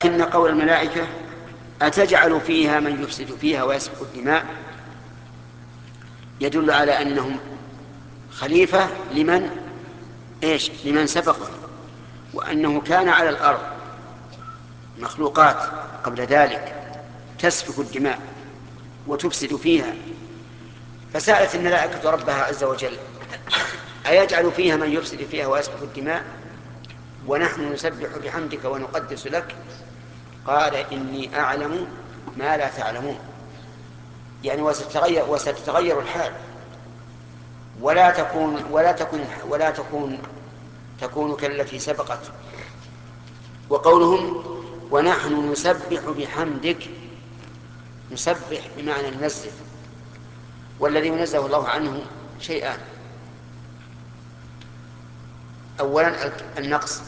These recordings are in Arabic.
إن قول الملائكة أتجعل فيها من يفسد فيها ويسفك الدماء يدل على أنهم خليفة لمن سبقه، وأنه كان على الأرض مخلوقات قبل ذلك تسفك الدماء وتفسد فيها، فسألت الملائكة ربها عز وجل: أيجعل فيها من يفسد فيها ويسفك الدماء ونحن نسبح بحمدك ونقدس لك؟ قال: إني أعلم ما لا تعلمون. يعني وستتغير الحال، ولا تكون كالتي سبقت. وقولهم ونحن نسبح بحمدك، نسبح بمعنى ننزه، والذي ينزه الله عنه شيئان: أولا النقص،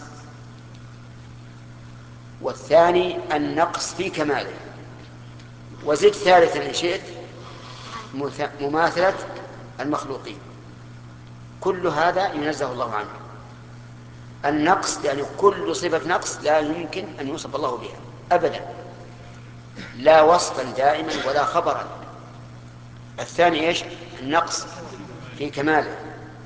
والثاني النقص في كماله، وزد ثالثا إن شئت مماثلة المخلوقين. كل هذا ينزه الله عنه. النقص يعني كل صفة نقص لا يمكن أن يوصف الله بها أبدا، لا وصفا دائما ولا خبرا. الثاني النقص في كماله،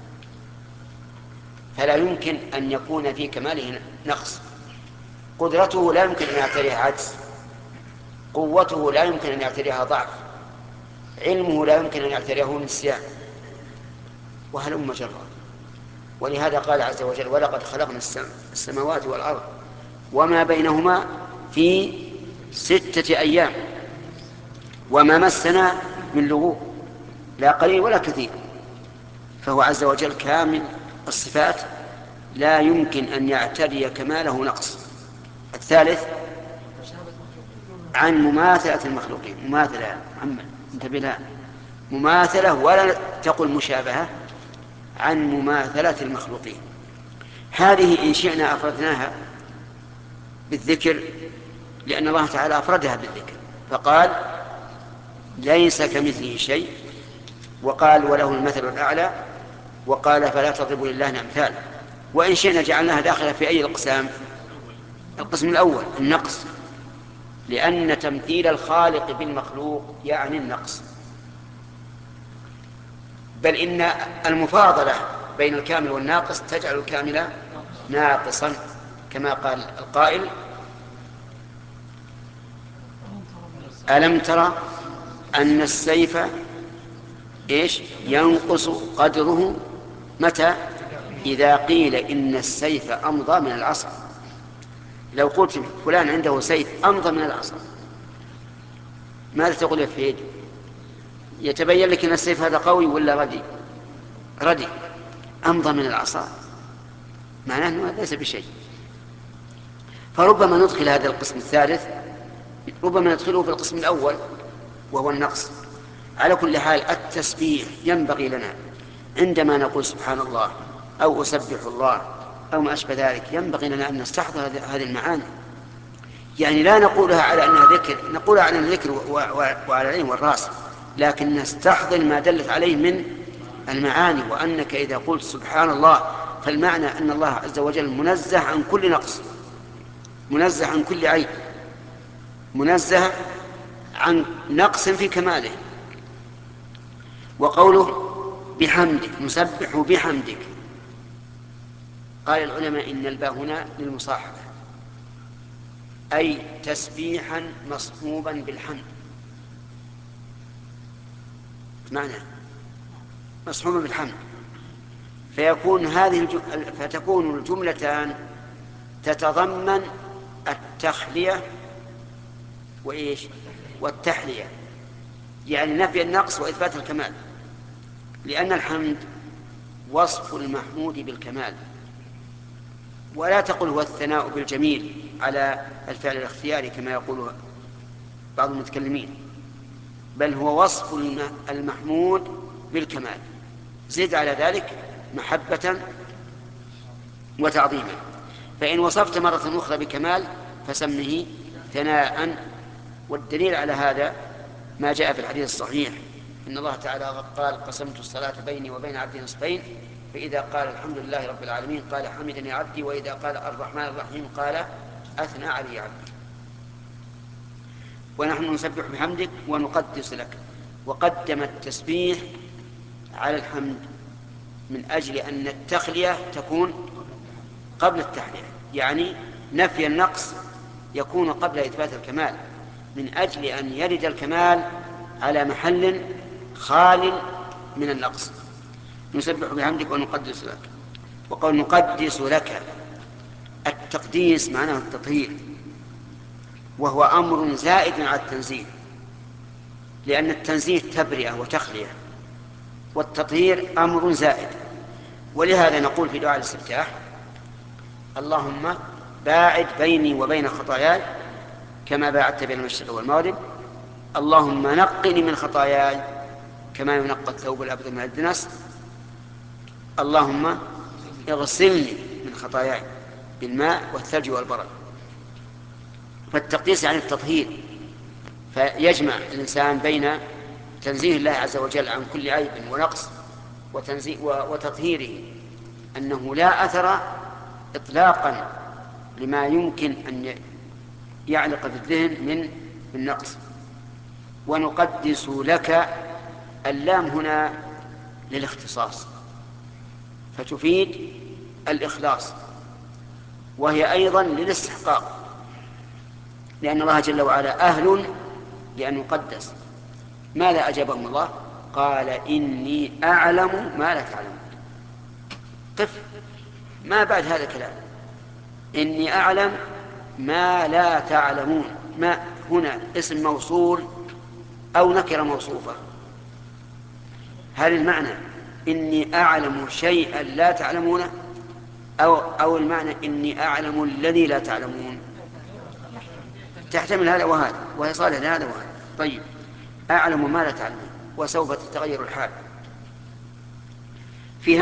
فلا يمكن أن يكون في كماله نقص. قدرته لا يمكن أن يعتريها عجز، قوته لا يمكن أن يعتريها ضعف، علمه لا يمكن أن يعتريه نسيان، وهلم جرا. ولهذا قال عز وجل: ولقد خلقنا السماوات والأرض وما بينهما في 6 أيام وما مسنا من لغوب، لا قليل ولا كثير. فهو عز وجل كامل الصفات، لا يمكن أن يعتري كماله نقص. الثالث عن مماثلة المخلوقين. مماثلة محمد انتبه لها، مماثلة ولا تقل مشابهة، عن مماثلة المخلوقين. هذه إن شئنا أفردناها بالذكر، لأن الله تعالى أفردها بالذكر، فقال: ليس كمثله شيء، وقال: وله المثل الأعلى، وقال: فلا تضربوا لله الأمثال. وإن شئنا جعلناها داخلة في أي الأقسام؟ القسم الأول النقص، لأن تمثيل الخالق بالمخلوق يعني النقص، بل إن المفاضلة بين الكامل والناقص تجعل الكامل ناقصا، كما قال القائل: ألم ترى أن السيف ينقص قدره متى؟ إذا قيل إن السيف أمضى من العصا. لو قلت فلان عنده سيف أمضى من العصا، ماذا تقول يا فهيد؟ يتبين لك أن السيف هذا قوي ولا ردي؟ ردي. أمضى من العصا معناه أنه ليس بشيء. فربما ندخل هذا القسم الثالث، ربما ندخله في القسم الأول وهو النقص. على كل حال التسبيح ينبغي لنا عندما نقول سبحان الله أو أسبح الله أو ما أشبه ذلك، ينبغي لنا أن نستحضر هذه المعاني. يعني لا نقولها على أنها ذكر، نقولها على الذكر وعلى العين والرأس، لكن نستحضر ما دلت عليه من المعاني. وأنك إذا قلت سبحان الله فالمعنى أن الله عز وجل منزه عن كل نقص، منزه عن كل عيب، منزه عن نقص في كماله. وقوله بحمدك، نسبح بحمدك، قال العلماء إن الباء هنا للمصاحبة، أي تسبيحا مصحوبا بالحمد. معنى مصحوبا بالحمد، فتكون الجملتان تتضمن التخلية والتحلية، يعني نفي النقص وإثبات الكمال، لأن الحمد وصف المحمود بالكمال. ولا تقل هو الثناء بالجميل على الفعل الاختياري كما يقول بعض المتكلمين، بل هو وصف المحمود بالكمال، زد على ذلك محبة وتعظيما. فإن وصفت مرة أخرى بكمال فسمه ثناء. والدليل على هذا ما جاء في الحديث الصحيح: إن الله تعالى قال: قسمت الصلاة بيني وبين عبدي نصفين، فإذا قال الحمد لله رب العالمين قال حمدني عبدي، وإذا قال الرحمن الرحيم قال أثنى علي عبدي. ونحن نسبح بحمدك ونقدس لك. وقدم التسبيح على الحمد من أجل أن التخلية تكون قبل التحلية، يعني نفي النقص يكون قبل إثبات الكمال، من أجل أن يرد الكمال على محل خال من النقص. نسبح بحمدك ونقدس لك. وقال نقدس لك، التقديس معناه التطهير، وهو أمر زائد على التنزيه، لأن التنزيه تبرئة وتخلية، والتطهير أمر زائد. ولهذا نقول في دعاء الاستفتاح: اللهم باعد بيني وبين خطاياي كما باعدت بين المشرق والمغرب، اللهم نقني من خطاياي كما ينقى الثوب الأبيض من الدنس، اللهم اغسلني من خطاياي بالماء والثلج والبرد. فالتقديس يعني التطهير، فيجمع الإنسان بين تنزيه الله عز وجل عن كل عيب ونقص وتطهيره، أنه لا أثر إطلاقا لما يمكن أن يعلق في الذهن من النقص. ونقدس لك، اللام هنا للاختصاص فتفيد الإخلاص، وهي أيضا للاستحقاق، لأن الله جل وعلا أهل لأن يقدس. ماذا أجابهم الله؟ قال إني أعلم ما لا تعلمون. قف، ما بعد هذا الكلام، إني أعلم ما لا تعلمون. ما هنا اسم موصول أو نكرة موصوفة؟ هل المعنى إني أعلم شيئا لا تعلمونه، أو المعنى إني أعلم الذي لا تعلمون؟ تحتمل هذا وهذا، وهي صالح لهذا وهذا. طيب، أعلم ما لا تعلمون، وسوف تتغير الحال.